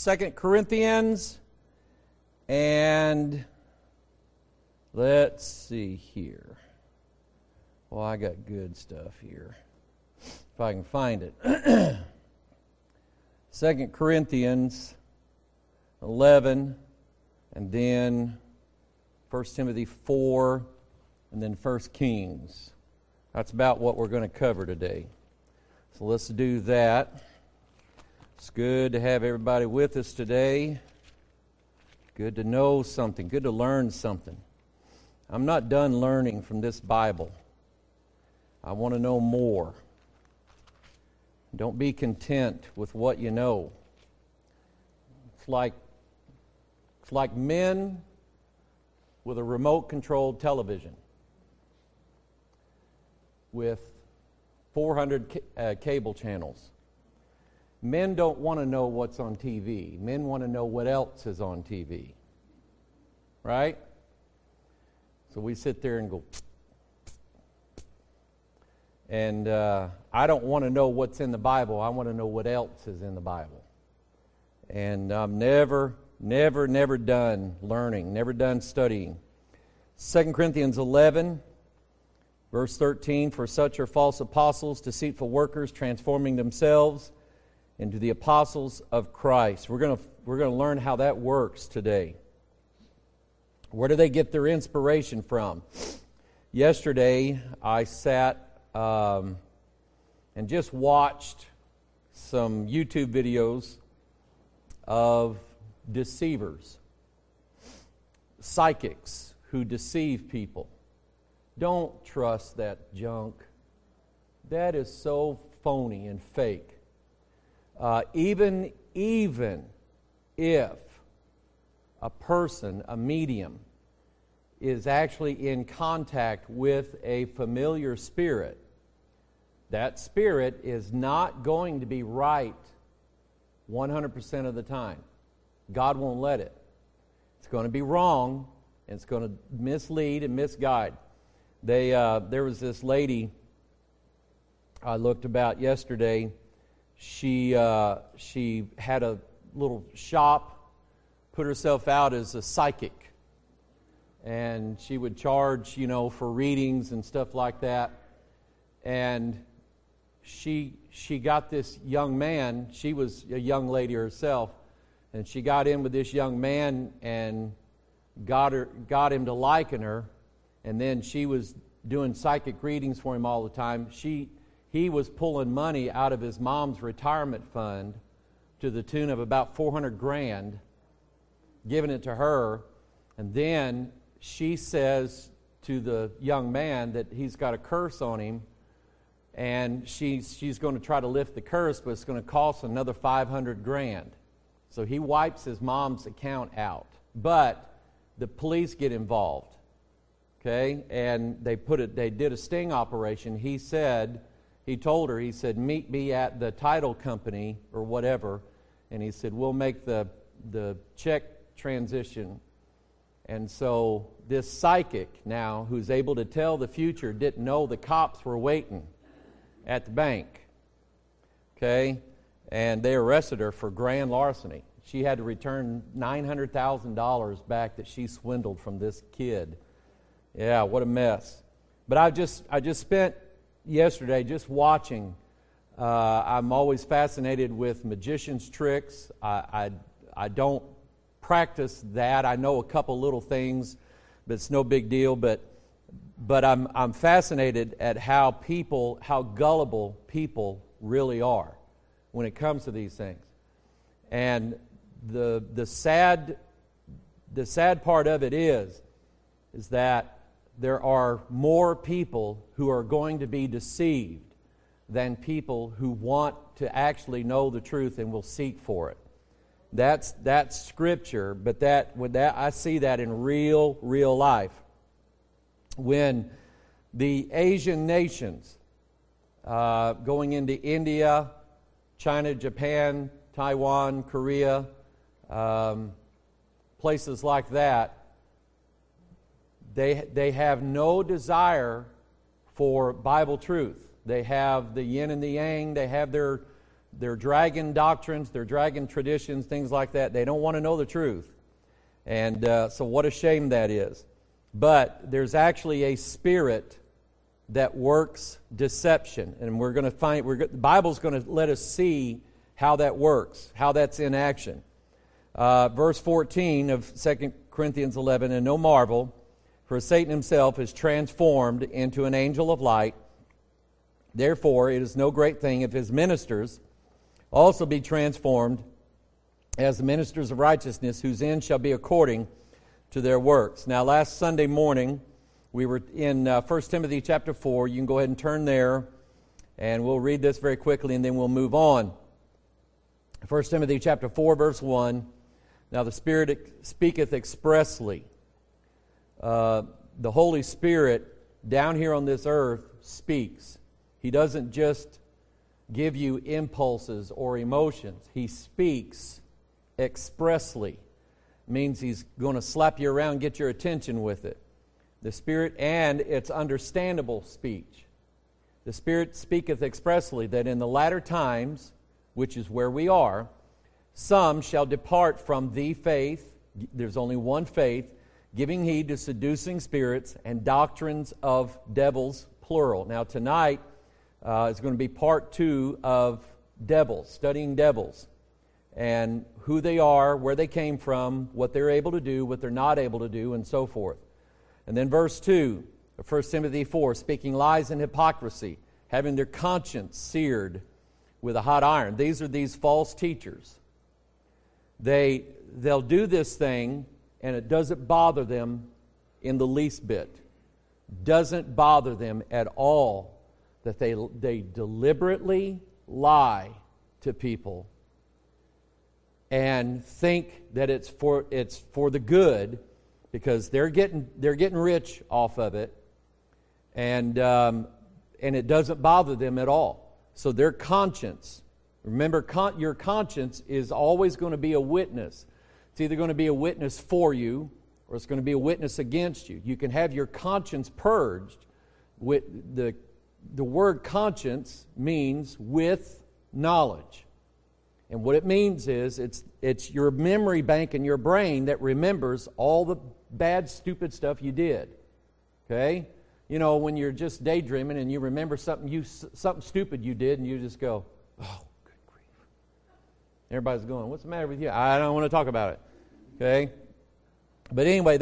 2 Corinthians, and let's see here. Well, I got good stuff here, if I can find it. 2 Corinthians 11, and then 1 Timothy 4, and then 1 Kings. That's about what we're going to cover today. So let's do that. It's good to have everybody with us today. Good to know something. Good to learn something. I'm not done learning from this Bible. I want to know more. Don't be content with what you know. It's like men with a remote-controlled television with 400 cable channels. Men don't want to know what's on TV. Men want to know what else is on TV. Right? So we sit there and go, and I don't want to know what's in the Bible. I want to know what else is in the Bible. And I'm never done learning, never done studying. 2 Corinthians 11, verse 13, for such are false apostles, deceitful workers, transforming themselves into the apostles of Christ. We're going to learn how that works today. Where do they get their inspiration from? Yesterday, I sat and just watched some YouTube videos of deceivers, psychics who deceive people. Don't trust that junk. That is so phony and fake. Even if a person, a medium, is actually in contact with a familiar spirit, that spirit is not going to be right 100% of the time. God won't let it. It's going to be wrong, and it's going to mislead and misguide. There was this lady I looked about yesterday. She had a little shop, put herself out as a psychic, and she would charge, for readings and stuff like that. And she got this young man. She was a young lady herself, and she got in with this young man and got him to liking her. And then she was doing psychic readings for him all the time. He was pulling money out of his mom's retirement fund to the tune of about $400,000, giving it to her, and then she says to the young man that he's got a curse on him, and she's going to try to lift the curse, but it's going to cost another $500,000. So he wipes his mom's account out, but the police get involved. Okay, and they did a sting operation. He told her, meet me at the title company or whatever, and he said, we'll make the check transition. And so this psychic now, who's able to tell the future, didn't know the cops were waiting at the bank. Okay, and they arrested her for grand larceny. She had to return $900,000 back that she swindled from this kid. Yeah, what a mess. But I just spent yesterday just watching. I'm always fascinated with magicians' tricks. I don't practice that. I know a couple little things, but it's no big deal. But I'm fascinated at how gullible people really are when it comes to these things. And the sad part of it is that there are more people who are going to be deceived than people who want to actually know the truth and will seek for it. That's Scripture, but I see that in real life. When the Asian nations, going into India, China, Japan, Taiwan, Korea, places like that, they have no desire for Bible truth. They have the yin and the yang. They have their their dragon doctrines, their dragon traditions, things like that. They don't want to know the truth. And so what a shame that is. But there's actually a spirit that works deception. And we're going to find, the Bible's going to let us see how that works, how that's in action. Verse 14 of 2 Corinthians 11, and no marvel, for Satan himself is transformed into an angel of light. Therefore, it is no great thing if his ministers also be transformed as the ministers of righteousness, whose end shall be according to their works. Now, last Sunday morning, we were in 1 Timothy chapter 4. You can go ahead and turn there, and we'll read this very quickly, and then we'll move on. 1 Timothy chapter 4, verse 1. Now the Spirit speaketh expressly. The Holy Spirit down here on this earth speaks. He doesn't just give you impulses or emotions. He speaks expressly. Means He's going to slap you around, get your attention with it. The Spirit, and it's understandable speech. The Spirit speaketh expressly that in the latter times, which is where we are, some shall depart from the faith. There's only one faith, giving heed to seducing spirits and doctrines of devils, plural. Now tonight is going to be part 2 of devils, studying devils, and who they are, where they came from, what they're able to do, what they're not able to do, and so forth. And then verse 2 of 1 Timothy 4, speaking lies and hypocrisy, having their conscience seared with a hot iron. These are these false teachers. They'll do this thing, and it doesn't bother them in the least bit. Doesn't bother them at all that they deliberately lie to people and think that it's for the good, because they're getting rich off of it, and it doesn't bother them at all. So their conscience, remember, your conscience is always going to be a witness. It's either going to be a witness for you, or it's going to be a witness against you. You can have your conscience purged. With the word conscience means with knowledge. And what it means is it's your memory bank in your brain that remembers all the bad, stupid stuff you did. Okay? You know, when you're just daydreaming and you remember something stupid you did, and you just go, oh, good grief. Everybody's going, what's the matter with you? I don't want to talk about it. Okay? But anyway,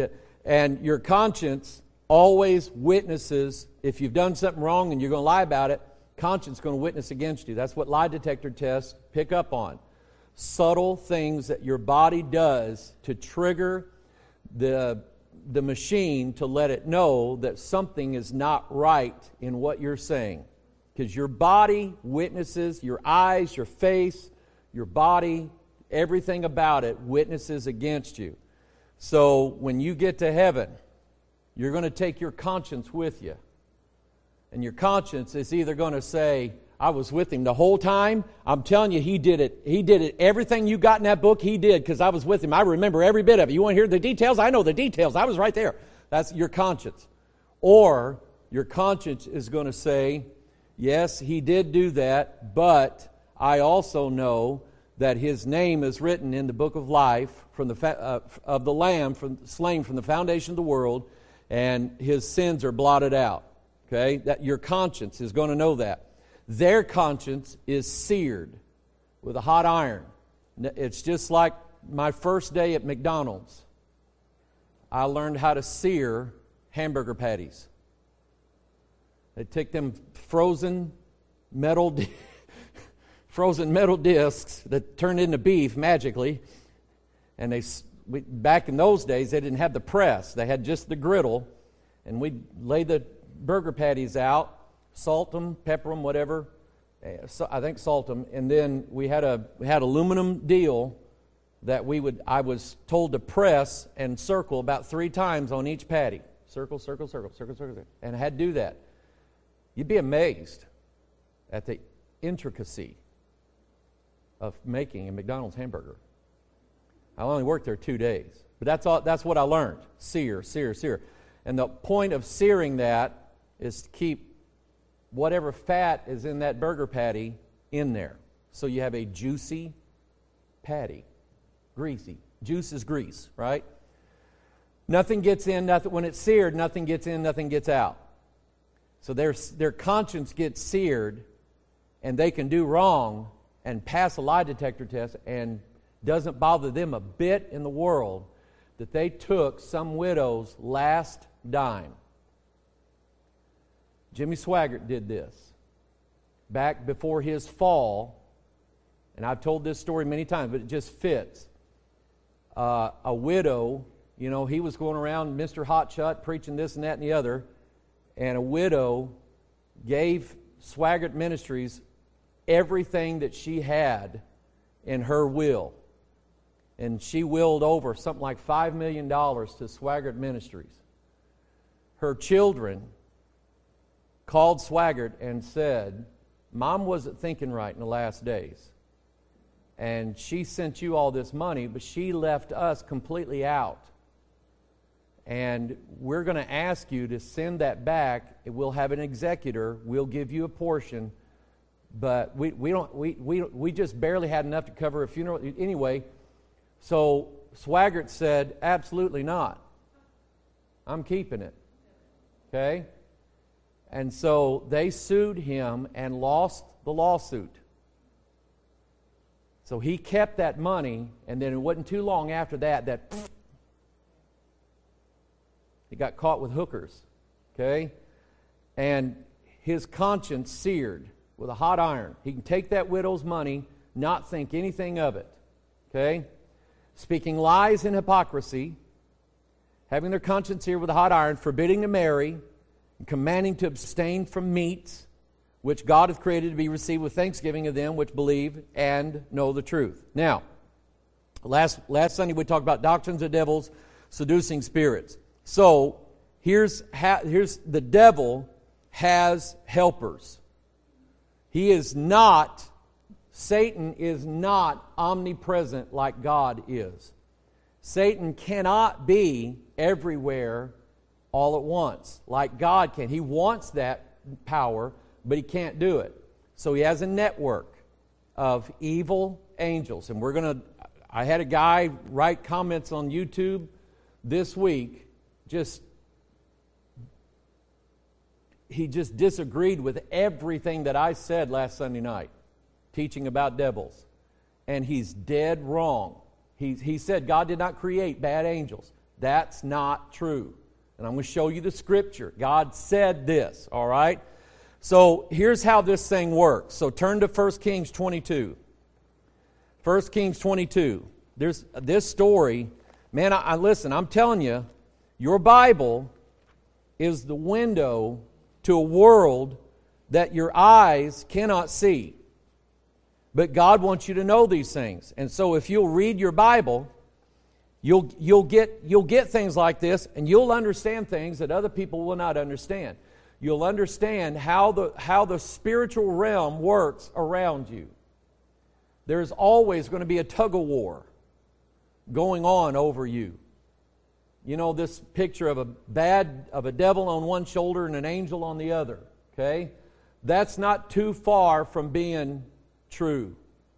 and your conscience always witnesses. If you've done something wrong and you're going to lie about it, conscience is going to witness against you. That's what lie detector tests pick up on. Subtle things that your body does to trigger the machine to let it know that something is not right in what you're saying. Because your body witnesses, your eyes, your face, your body, everything about it witnesses against you. So when you get to heaven, you're going to take your conscience with you. And your conscience is either going to say, I was with him the whole time. I'm telling you, he did it. He did it. Everything you got in that book, he did, because I was with him. I remember every bit of it. You want to hear the details? I know the details. I was right there. That's your conscience. Or your conscience is going to say, yes, he did do that, but I also know that his name is written in the book of life from of the Lamb slain from the foundation of the world, and his sins are blotted out. Okay? That your conscience is going to know that. Their conscience is seared with a hot iron. It's just like my first day at McDonald's. I learned how to sear hamburger patties. They take them frozen metal discs that turned into beef magically, and back in those days they didn't have the press. They had just the griddle, and we'd lay the burger patties out, salt them, pepper them, whatever. So I think salt them, and then we had aluminum deal that I was told to press and circle about 3 times on each patty. Circle, circle, circle, circle, circle, and I had to do that. You'd be amazed at the intricacy of making a McDonald's hamburger. I only worked there 2 days, but that's what I learned. Sear, sear, sear. And the point of searing that is to keep whatever fat is in that burger patty in there. So you have a juicy patty. Greasy. Juice is grease, right? Nothing gets in, nothing. When it's seared, nothing gets in, nothing gets out. So their conscience gets seared, and they can do wrong and pass a lie detector test, and doesn't bother them a bit in the world that they took some widow's last dime. Jimmy Swaggart did this back before his fall, and I've told this story many times, but it just fits. A widow, you know, he was going around Mr. Hotshot preaching this and that and the other, and a widow gave Swaggart Ministries everything that she had in her will. And she willed over something like $5 million to Swaggart Ministries. Her children called Swaggart and said, Mom wasn't thinking right in the last days. And she sent you all this money, but she left us completely out. And we're going to ask you to send that back. We'll have an executor. We'll give you a portion. But we just barely had enough to cover a funeral. Anyway, so Swaggart said, absolutely not. I'm keeping it. Okay? And so they sued him and lost the lawsuit. So he kept that money, and then it wasn't too long after that he got caught with hookers. Okay? And his conscience seared with a hot iron. He can take that widow's money, not think anything of it. Okay? Speaking lies and hypocrisy, having their conscience seared with a hot iron, forbidding to marry, and commanding to abstain from meats, which God hath created to be received with thanksgiving of them which believe and know the truth. Now, last Sunday we talked about doctrines of devils, seducing spirits. So, here's the devil has helpers. Satan is not omnipresent like God is. Satan cannot be everywhere all at once like God can. He wants that power, but he can't do it. So he has a network of evil angels. And I had a guy write comments on YouTube this week, he just disagreed with everything that I said last Sunday night, teaching about devils. And he's dead wrong. He said God did not create bad angels. That's not true. And I'm going to show you the scripture. God said this, all right? So here's how this thing works. So turn to 1 Kings 22. 1 Kings 22. There's this story. Man, listen, I'm telling you, your Bible is the window to a world that your eyes cannot see. But God wants you to know these things. And so if you'll read your Bible, you'll get things like this, and you'll understand things that other people will not understand. You'll understand how the spiritual realm works around you. There's always going to be a tug-of-war going on over you. You know, this picture of a devil on one shoulder and an angel on the other. Okay? That's not too far from being true.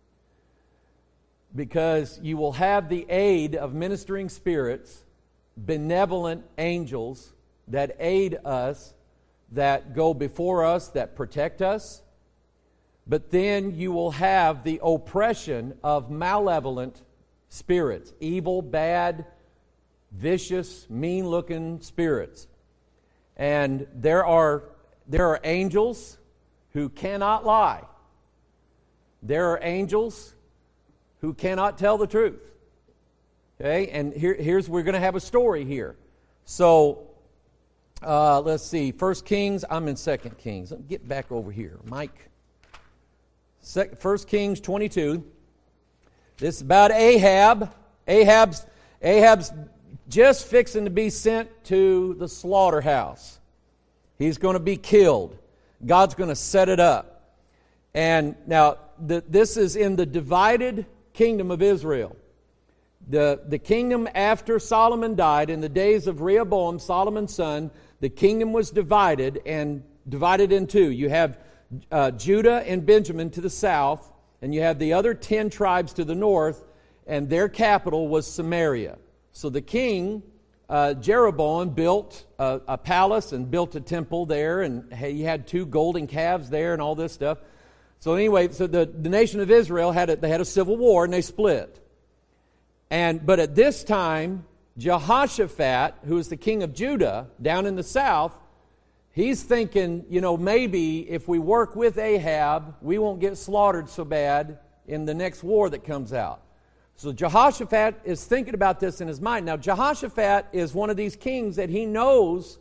Because you will have the aid of ministering spirits, benevolent angels that aid us, that go before us, that protect us. But then you will have the oppression of malevolent spirits, evil, bad, vicious, mean-looking spirits. And there are angels who cannot lie. There are angels who cannot tell the truth. Okay, and we're going to have a story here. So, let's see. 1 Kings, I'm in 2 Kings. Let me get back over here. Mike. 1 Kings 22. This is about Ahab. Ahab's just fixing to be sent to the slaughterhouse. He's going to be killed. God's going to set it up. And now, this is in the divided kingdom of Israel. The kingdom after Solomon died, in the days of Rehoboam, Solomon's son, the kingdom was divided in two. You have Judah and Benjamin to the south, and you have the other 10 tribes to the north, and their capital was Samaria. So the king, Jeroboam, built a palace and built a temple there, and he had 2 golden calves there and all this stuff. So anyway, so the nation of Israel had a civil war, and they split. But at this time, Jehoshaphat, who is the king of Judah down in the south, he's thinking, maybe if we work with Ahab, we won't get slaughtered so bad in the next war that comes out. So Jehoshaphat is thinking about this in his mind. Now, Jehoshaphat is one of these kings that he knows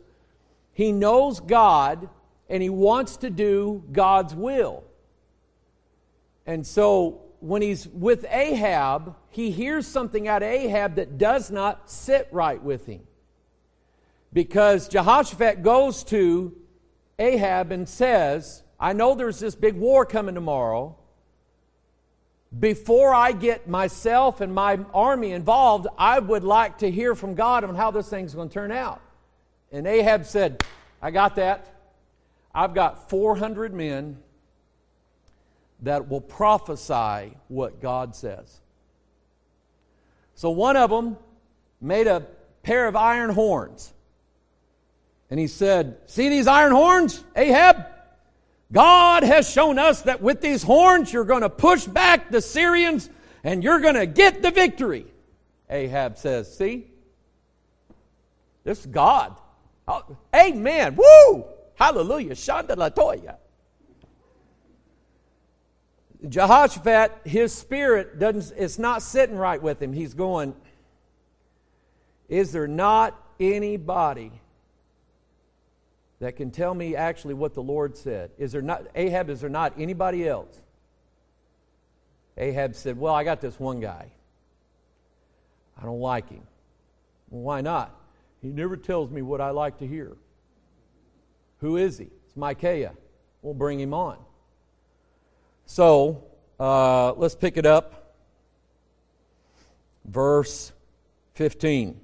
God, and he wants to do God's will. And so when he's with Ahab, he hears something out of Ahab that does not sit right with him. Because Jehoshaphat goes to Ahab and says, I know there's this big war coming tomorrow. Before I get myself and my army involved, I would like to hear from God on how this thing's going to turn out. And Ahab said, I got that. I've got 400 men that will prophesy what God says. So one of them made a pair of iron horns. And he said, see these iron horns, Ahab? God has shown us that with these horns you're going to push back the Syrians and you're going to get the victory. Ahab says, see? This is God. Oh, amen. Woo! Hallelujah. Shanda Latoya. Jehoshaphat, his spirit it's not sitting right with him. He's going, is there not anybody that can tell me actually what the Lord said? Is there not anybody else? Ahab said, well, I got this one guy. I don't like him. Well, why not? He never tells me what I like to hear. Who is he? It's Micaiah. We'll bring him on. So, let's pick it up. Verse 15.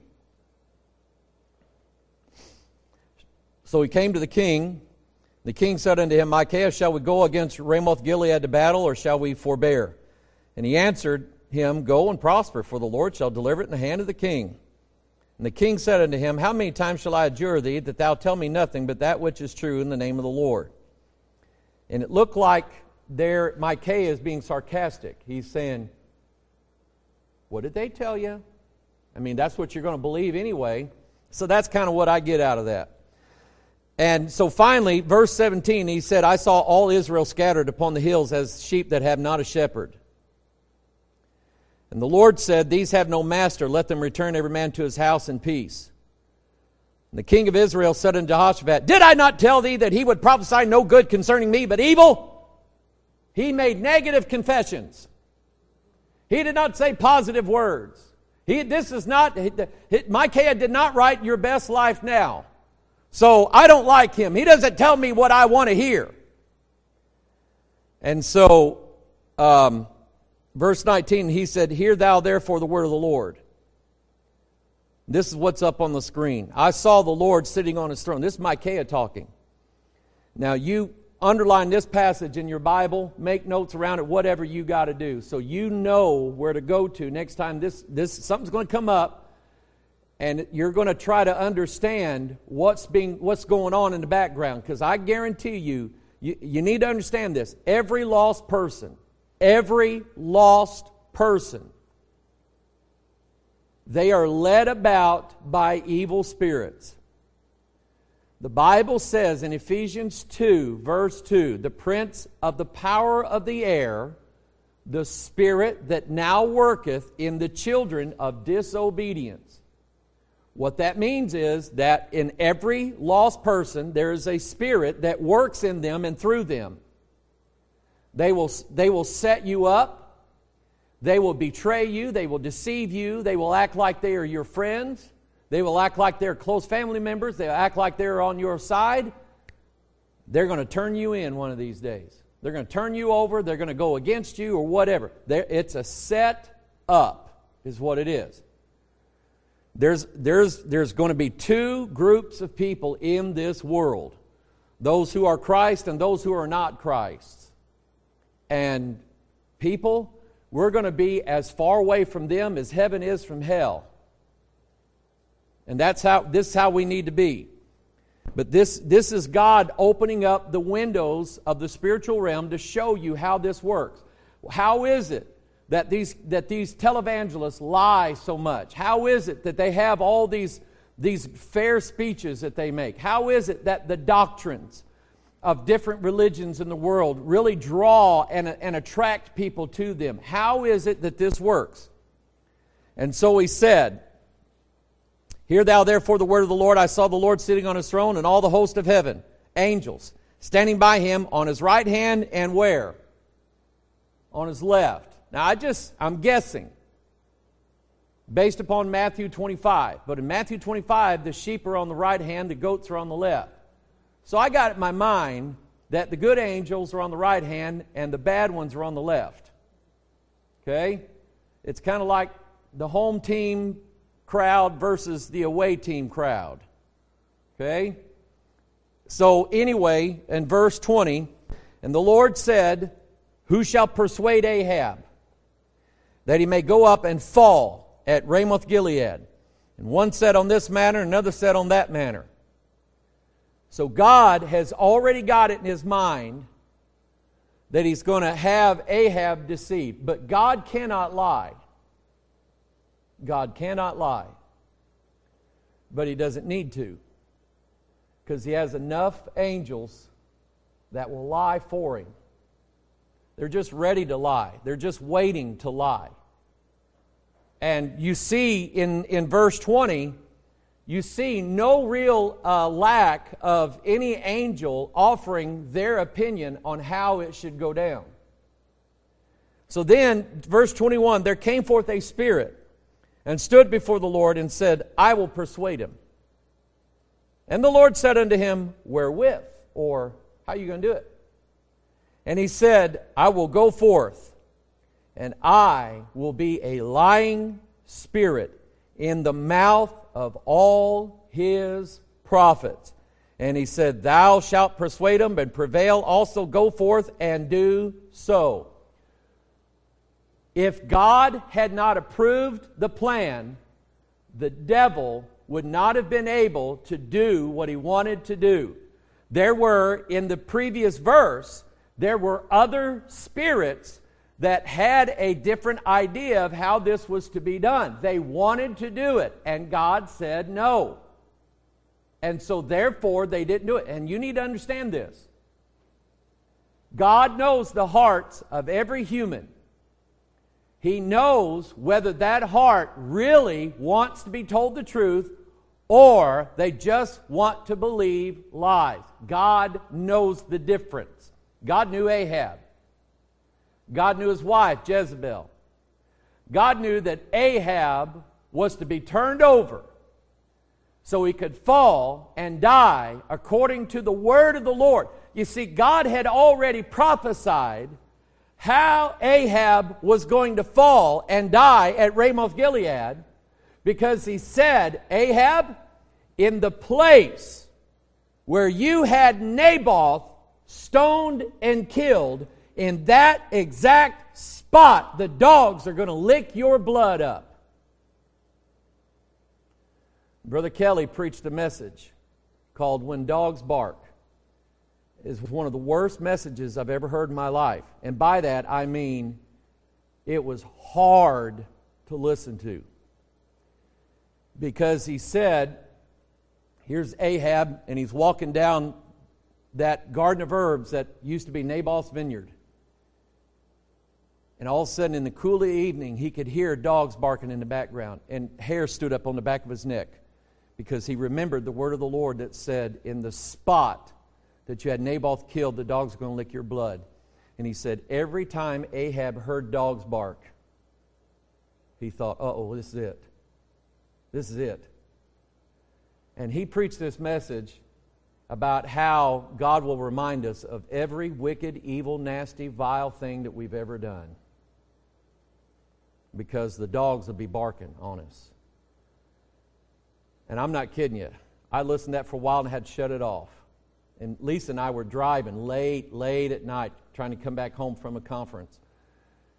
So he came to the king. The king said unto him, Micaiah, shall we go against Ramoth Gilead to battle, or shall we forbear? And he answered him, go and prosper, for the Lord shall deliver it in the hand of the king. And the king said unto him, how many times shall I adjure thee, that thou tell me nothing but that which is true in the name of the Lord? And it looked like there Micaiah is being sarcastic. He's saying, what did they tell you? I mean, that's what you're going to believe anyway. So that's kind of what I get out of that. And so finally, verse 17, he said, I saw all Israel scattered upon the hills as sheep that have not a shepherd. And the Lord said, these have no master, let them return every man to his house in peace. And the king of Israel said unto Jehoshaphat, did I not tell thee that he would prophesy no good concerning me, but evil? He made negative confessions. He did not say positive words. Micaiah did not write your best life now. So I don't like him. He doesn't tell me what I want to hear. And so, verse 19, he said, hear thou therefore the word of the Lord. This is what's up on the screen. I saw the Lord sitting on his throne. This is Micaiah talking. Now you underline this passage in your Bible, make notes around it, whatever you got to do, so you know where to go to next time this something's going to come up, and you're going to try to understand what's going on in the background. Because I guarantee you need to understand this. Every lost person, they are led about by evil spirits. The Bible says in Ephesians 2, verse 2, the prince of the power of the air, the spirit that now worketh in the children of disobedience. What that means is that in every lost person, there is a spirit that works in them and through them. They will set you up. They will betray you. They will deceive you. They will act like they are your friends. They will act like they're close family members. They'll act like they're on your side. They're going to turn you in one of these days. They're going to turn you over. They're going to go against you or whatever. It's a set up is what it is. There's going to be two groups of people in this world. Those who are Christ and those who are not Christ. And people, we're going to be as far away from them as heaven is from hell. And this is how we need to be. But this is God opening up the windows of the spiritual realm to show you how this works. How is it that these televangelists lie so much? How is it that they have all these fair speeches that they make? How is it that the doctrines of different religions in the world really draw and attract people to them? How is it that this works? And so he said, "Hear thou therefore the word of the Lord. I saw the Lord sitting on his throne, and all the host of heaven, angels, standing by him on his right hand and where? On his left." Now I'm guessing, based upon Matthew 25. But in Matthew 25, the sheep are on the right hand, the goats are on the left. So I got it in my mind that the good angels are on the right hand and the bad ones are on the left. Okay? It's kind of like the home team crowd versus the away team crowd. Okay? So anyway, in verse 20, "And the Lord said, Who shall persuade Ahab, that he may go up and fall at Ramoth Gilead? And one said on this manner, and another said on that manner." So God has already got it in his mind that he's going to have Ahab deceived. But God cannot lie. God cannot lie. But he doesn't need to, because he has enough angels that will lie for him. They're just ready to lie. They're just waiting to lie. And you see in verse 20, you see no real lack of any angel offering their opinion on how it should go down. So then, verse 21, "There came forth a spirit, and stood before the Lord, and said, I will persuade him. And the Lord said unto him, Wherewith?" Or, how are you going to do it? And he said, "I will go forth, and I will be a lying spirit in the mouth of all his prophets." And he said, "Thou shalt persuade him, and prevail also, go forth and do so." If God had not approved the plan, the devil would not have been able to do what he wanted to do. There were, in the previous verse, there were other spirits that had a different idea of how this was to be done. They wanted to do it, and God said no. And so therefore they didn't do it. And you need to understand this. God knows the hearts of every human. He knows whether that heart really wants to be told the truth or they just want to believe lies. God knows the difference. God knew Ahab. God knew his wife, Jezebel. God knew that Ahab was to be turned over so he could fall and die according to the word of the Lord. You see, God had already prophesied how Ahab was going to fall and die at Ramoth Gilead, because he said, "Ahab, in the place where you had Naboth stoned and killed, in that exact spot, the dogs are going to lick your blood up." Brother Kelly preached a message called "When Dogs Bark." It's one of the worst messages I've ever heard in my life. And by that, I mean it was hard to listen to. Because he said, here's Ahab, and he's walking down that garden of herbs that used to be Naboth's vineyard. And all of a sudden, in the cool of the evening, he could hear dogs barking in the background. And hair stood up on the back of his neck, because he remembered the word of the Lord that said, in the spot that you had Naboth killed, the dogs are going to lick your blood. And he said, every time Ahab heard dogs bark, he thought, uh-oh, this is it. This is it. And he preached this message about how God will remind us of every wicked, evil, nasty, vile thing that we've ever done, because the dogs will be barking on us. And I'm not kidding you. I listened to that for a while and had to shut it off. And Lisa and I were driving late at night, trying to come back home from a conference.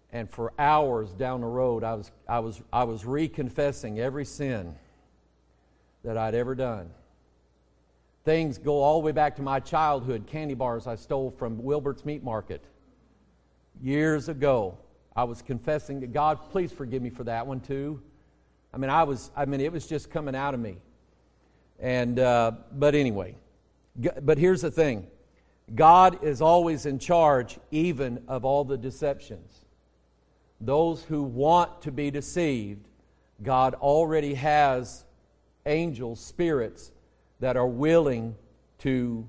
And for hours down the road, I was reconfessing every sin that I'd ever done. Things go all the way back to my childhood. Candy bars I stole from Wilbert's Meat Market years ago. I was confessing to God, please forgive me for that one too. It was just coming out of me. And but anyway, but here's the thing: God is always in charge, even of all the deceptions. Those who want to be deceived, God already has angels, spirits that are willing to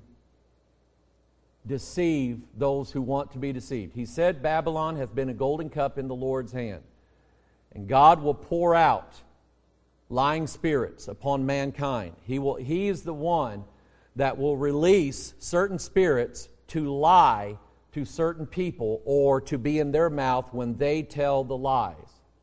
deceive those who want to be deceived. He said, Babylon hath been a golden cup in the Lord's hand. And God will pour out lying spirits upon mankind. He is the one that will release certain spirits to lie to certain people or to be in their mouth when they tell the lies.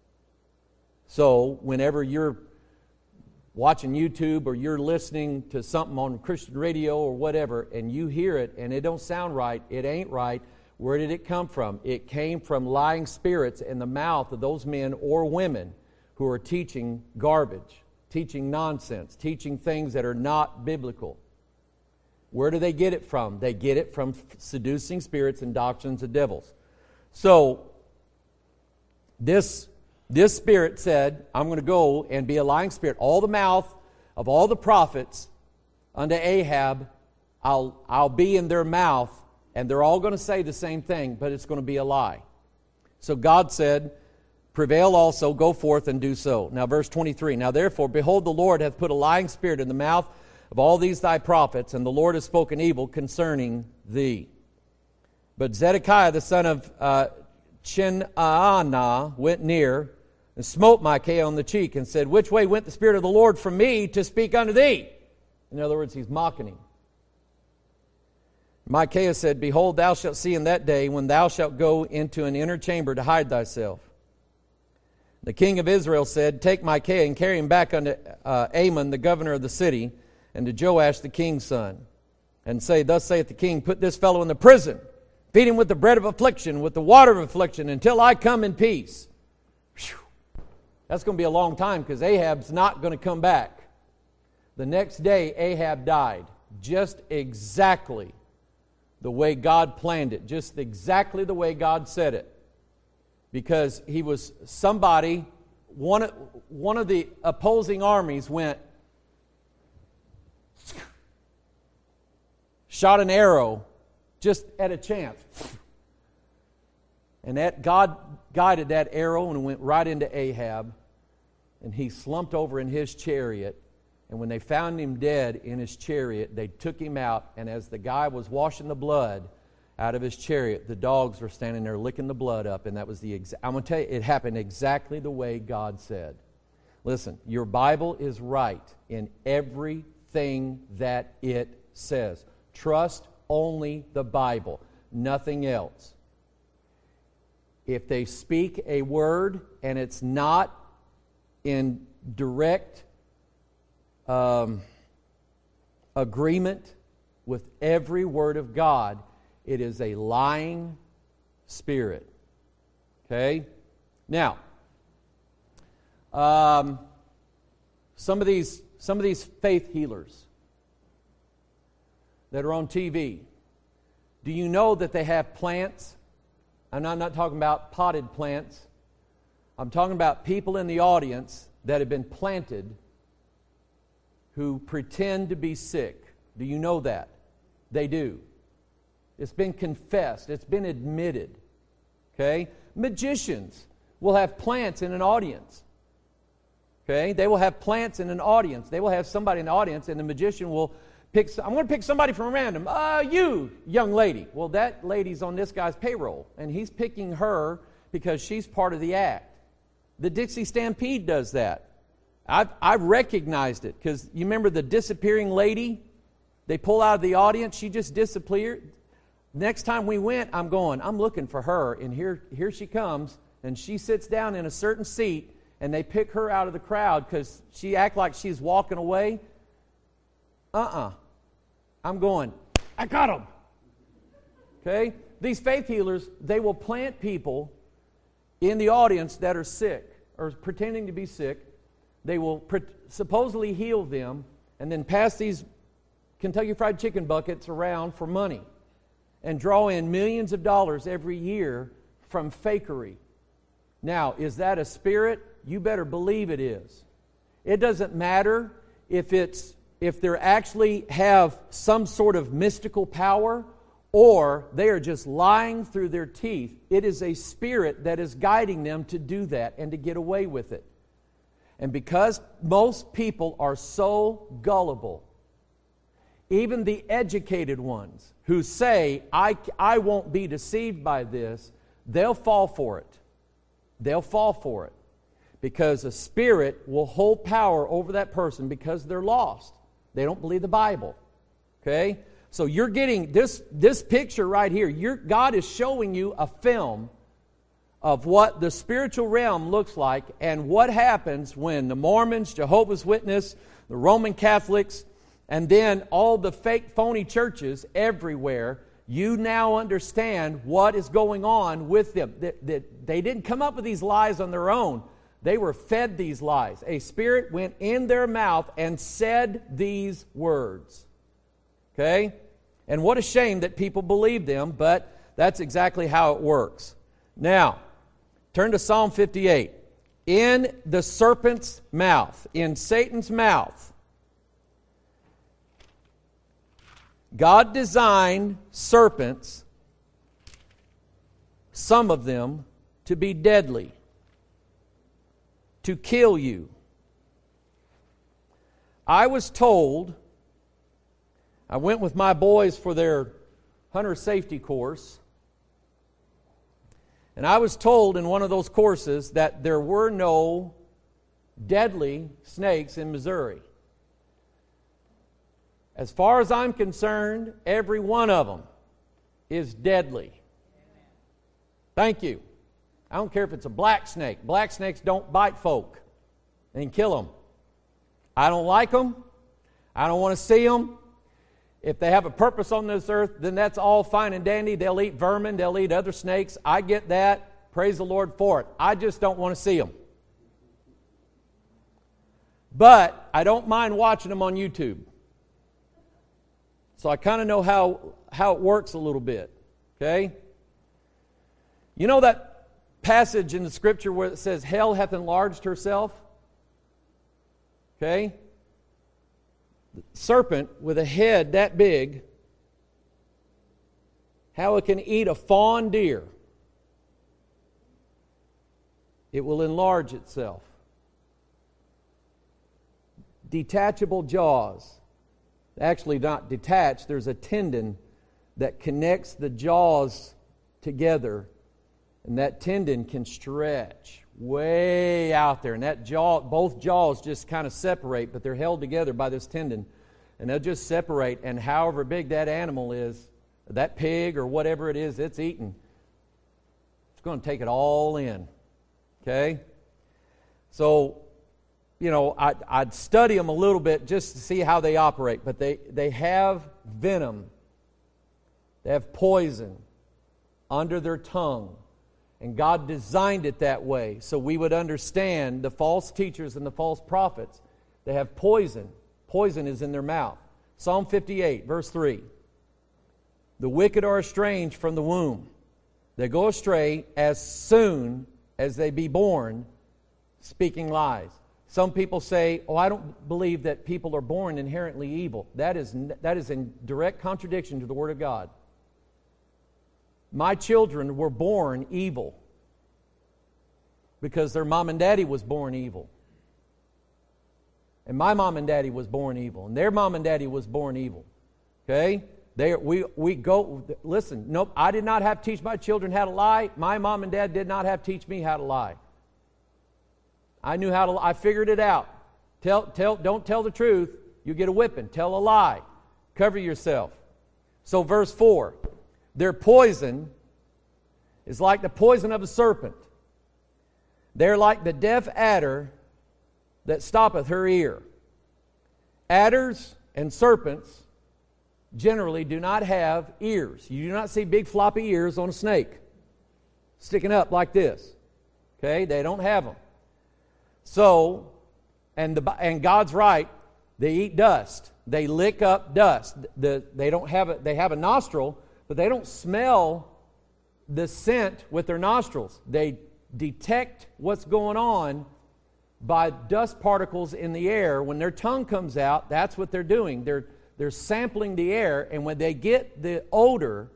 So whenever you're watching YouTube or you're listening to something on Christian radio or whatever, and you hear it and it don't sound right, it ain't right, where did it come from? It came from lying spirits in the mouth of those men or women who are teaching garbage, teaching nonsense, teaching things that are not biblical. Where do they get it from? They get it from seducing spirits and doctrines of devils. So, this spirit said, I'm going to go and be a lying spirit. All the mouth of all the prophets unto Ahab, I'll be in their mouth, and they're all going to say the same thing, but it's going to be a lie. So God said, prevail also, go forth and do so. Now verse 23, now therefore, behold, the Lord hath put a lying spirit in the mouth of all these thy prophets, and the Lord has spoken evil concerning thee. But Zedekiah the son of Chenaanah went near and smote Micaiah on the cheek and said, which way went the Spirit of the Lord from me to speak unto thee? In other words, he's mocking him. Micaiah said, behold, thou shalt see in that day when thou shalt go into an inner chamber to hide thyself. The king of Israel said, take Micaiah and carry him back unto Amon, the governor of the city, and to Joash the king's son, and say, thus saith the king, put this fellow in the prison, feed him with the bread of affliction, with the water of affliction, until I come in peace. Whew. That's going to be a long time, because Ahab's not going to come back. The next day, Ahab died, just exactly the way God planned it, just exactly the way God said it. Because he was somebody, one of the opposing armies went, shot an arrow just at a chance. And that God guided that arrow and went right into Ahab. And he slumped over in his chariot. And when they found him dead in his chariot, they took him out. And as the guy was washing the blood out of his chariot, the dogs were standing there licking the blood up. And that was I'm going to tell you, it happened exactly the way God said. Listen, your Bible is right in everything that it says. Trust only the Bible, nothing else. If they speak a word and it's not in direct agreement with every word of God, it is a lying spirit. Okay? Now, some of these faith healers that are on TV, do you know that they have plants? And I'm not talking about potted plants. I'm talking about people in the audience that have been planted who pretend to be sick. Do you know that? They do. It's been confessed. It's been admitted. Okay? Magicians will have plants in an audience. Okay? They will have plants in an audience. They will have somebody in the audience, and the magician will I'm going to pick somebody from random. You, young lady. Well, that lady's on this guy's payroll, and he's picking her because she's part of the act. The Dixie Stampede does that. I've recognized it because you remember the disappearing lady? They pull out of the audience. She just disappeared. Next time we went, I'm looking for her, and here she comes, and she sits down in a certain seat, and they pick her out of the crowd because she acts like she's walking away. I'm going, I got them. Okay? These faith healers, they will plant people in the audience that are sick or pretending to be sick. They will supposedly heal them and then pass these Kentucky Fried Chicken buckets around for money and draw in millions of dollars every year from fakery. Now, is that a spirit? You better believe it is. It doesn't matter if they actually have some sort of mystical power or they are just lying through their teeth. It is a spirit that is guiding them to do that and to get away with it. And because most people are so gullible, even the educated ones who say, I won't be deceived by this, they'll fall for it. They'll fall for it. Because a spirit will hold power over that person because they're lost. They don't believe the Bible. Okay? So you're getting this picture right here. God is showing you a film of what the spiritual realm looks like and what happens when the Mormons, Jehovah's Witnesses, the Roman Catholics, and then all the fake, phony churches everywhere, you now understand what is going on with them. They didn't come up with these lies on their own. They were fed these lies. A spirit went in their mouth and said these words. Okay? And what a shame that people believe them, but that's exactly how it works. Now, turn to Psalm 58. In the serpent's mouth, in Satan's mouth, God designed serpents, some of them, to be deadly, to kill you. I was told, I went with my boys for their hunter safety course, and I was told in one of those courses that there were no deadly snakes in Missouri. As far as I'm concerned, every one of them is deadly. Thank you. I don't care if it's a black snake. Black snakes don't bite folk and kill them. I don't like them. I don't want to see them. If they have a purpose on this earth, then that's all fine and dandy. They'll eat vermin. They'll eat other snakes. I get that. Praise the Lord for it. I just don't want to see them. But I don't mind watching them on YouTube. So I kind of know how it works a little bit. Okay? You know that passage in the Scripture where it says, hell hath enlarged herself? Okay? The serpent with a head that big, how it can eat a fawn deer. It will enlarge itself. Detachable jaws. Actually not detached, there's a tendon that connects the jaws together, and that tendon can stretch way out there, and that jaw, both jaws just kind of separate, but they're held together by this tendon, and they'll just separate, and however big that animal is, that pig or whatever it is it's eating, it's going to take it all in. Okay? So, you know, I'd study them a little bit just to see how they operate. But they have venom. They have poison under their tongue. And God designed it that way so we would understand the false teachers and the false prophets. They have poison. Poison is in their mouth. Psalm 58, verse 3. The wicked are estranged from the womb. They go astray as soon as they be born, speaking lies. Some people say, I don't believe that people are born inherently evil. That is in direct contradiction to the Word of God. My children were born evil because their mom and daddy was born evil. And my mom and daddy was born evil. And their mom and daddy was born evil. Okay? Listen, nope, I did not have to teach my children how to lie. My mom and dad did not have to teach me how to lie. I knew how to lie. I figured it out. Don't tell the truth. You get a whipping. Tell a lie. Cover yourself. So verse 4. Their poison is like the poison of a serpent. They're like the deaf adder that stoppeth her ear. Adders and serpents generally do not have ears. You do not see big floppy ears on a snake sticking up like this. Okay? They don't have them. So, and God's right, they eat dust. They lick up dust. They don't have it. They have a nostril, but they don't smell the scent with their nostrils. They detect what's going on by dust particles in the air. When their tongue comes out, that's what they're doing. They're sampling the air, and when they get the odor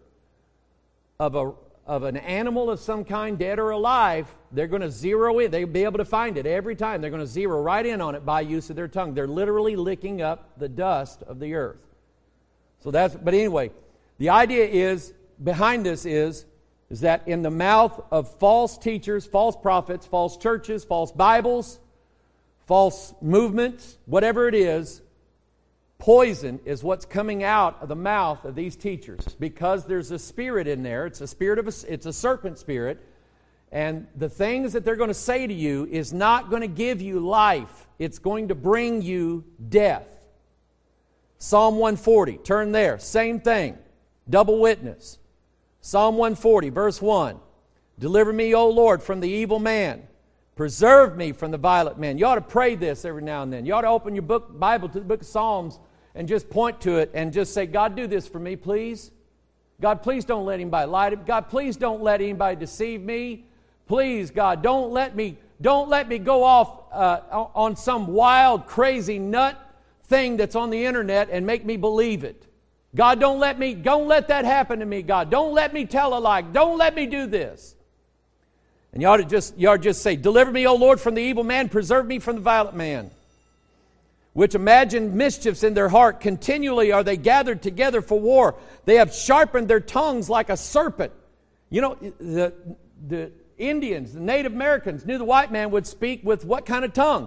of an animal of some kind, dead or alive, they're going to zero in. They'll be able to find it every time. They're going to zero right in on it by use of their tongue. They're literally licking up the dust of the earth. But anyway, the idea is, behind this is that in the mouth of false teachers, false prophets, false churches, false Bibles, false movements, whatever it is, poison is what's coming out of the mouth of these teachers, because there's a spirit in there. It's a serpent spirit, and the things that they're going to say to you is not going to give you life. It's going to bring you death. Psalm 140, turn there. Same thing. Double witness. Psalm 140, verse 1. Deliver me, O Lord, from the evil man. Preserve me from the violent man. You ought to pray this every now and then. You ought to open your Bible to the book of Psalms and just point to it and just say, God, do this for me, please. God, please don't let anybody lie to me. God, please don't let anybody deceive me. Please, God, don't let me go off on some wild, crazy nut thing that's on the internet and make me believe it. God, don't let that happen to me, God. Don't let me tell a lie. Don't let me do this. And you ought to just say, deliver me, O Lord, from the evil man. Preserve me from the violent man, which imagine mischiefs in their heart. Continually are they gathered together for war. They have sharpened their tongues like a serpent. You know, the Indians, the Native Americans knew the white man would speak with what kind of tongue?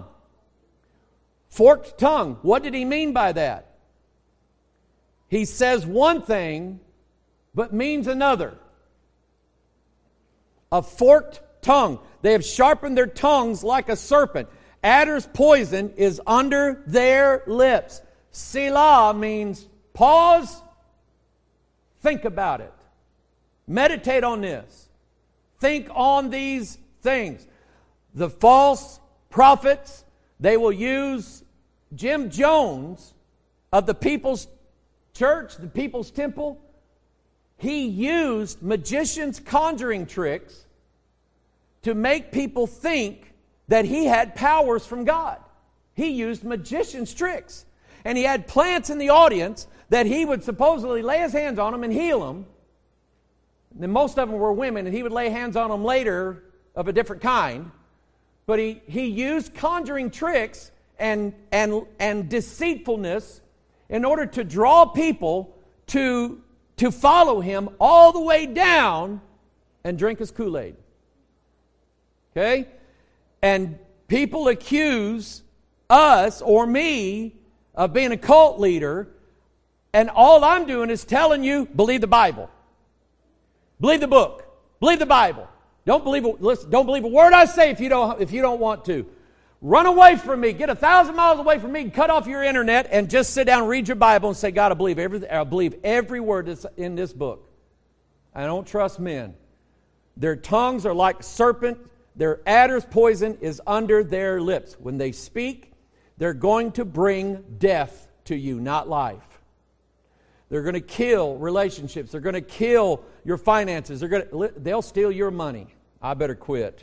Forked tongue. What did he mean by that? He says one thing, but means another. A forked tongue. They have sharpened their tongues like a serpent. Adder's poison is under their lips. Selah means pause, think about it. Meditate on this. Think on these things. The false prophets, they will use Jim Jones of the People's Church, the People's Temple. He used magicians' conjuring tricks to make people think that he had powers from God. He used magician's tricks. And he had plants in the audience that he would supposedly lay his hands on them and heal them. And most of them were women, and he would lay hands on them later of a different kind. But he used conjuring tricks and deceitfulness in order to draw people to follow him all the way down and drink his Kool-Aid. Okay? And people accuse us or me of being a cult leader, and all I'm doing is telling you, believe the Bible. Believe the book. Believe the Bible. Don't believe a word I say if you don't want to. Run away from me. Get 1,000 miles away from me and cut off your internet and just sit down and read your Bible and say, God, I believe every word that's in this book. I don't trust men. Their tongues are like serpent. Their adder's poison is under their lips. When they speak, they're going to bring death to you, not life. They're going to kill relationships. They're going to kill your finances. They'll steal your money. I better quit.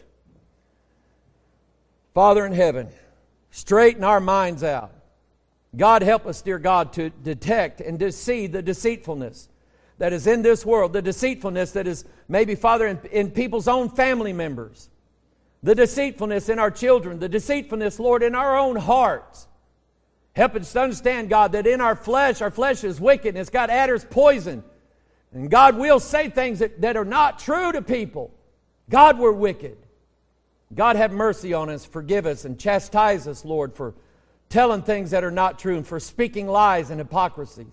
Father in heaven, straighten our minds out. God, help us, dear God, to detect and to see the deceitfulness that is in this world, the deceitfulness that is maybe, Father, in people's own family members, the deceitfulness in our children, the deceitfulness, Lord, in our own hearts. Help us to understand, God, that in our flesh is wicked and it's got adder's poison. And God, we'll say things that are not true to people. God, we're wicked. God, have mercy on us, forgive us, and chastise us, Lord, for telling things that are not true and for speaking lies and hypocrisies.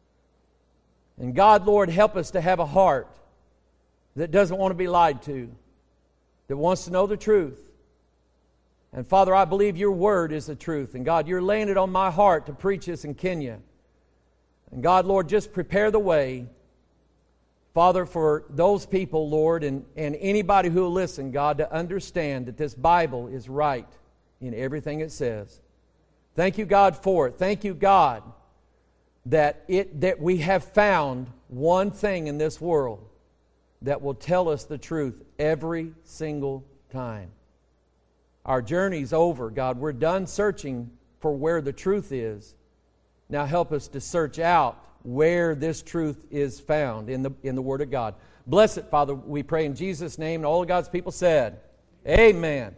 And God, Lord, help us to have a heart that doesn't want to be lied to, that wants to know the truth. And Father, I believe your word is the truth. And God, you're laying it on my heart to preach this in Kenya. And God, Lord, just prepare the way Father, for those people, Lord, and anybody who will listen, God, to understand that this Bible is right in everything it says. Thank you, God, for it. Thank you, God, that we have found one thing in this world that will tell us the truth every single time. Our journey's over, God. We're done searching for where the truth is. Now help us to search out where this truth is found in the Word of God. Bless it, Father, we pray in Jesus' name. And all of God's people said, Amen.